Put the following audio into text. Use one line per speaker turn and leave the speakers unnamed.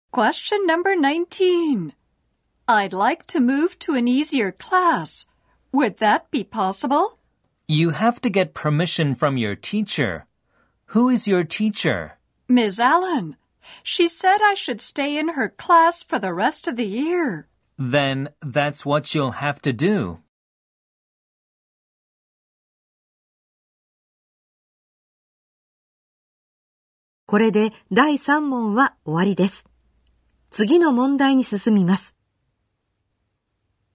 Question number 19. I'd like to move to an easier class. Would that be possible?
You have to get permission from your teacher. Who is your teacher?
Ms. Allen. She said I should stay in her class for the rest of the year.
Then that's what you'll have to do.
これで第3問は終わりです。次の問題に進みます。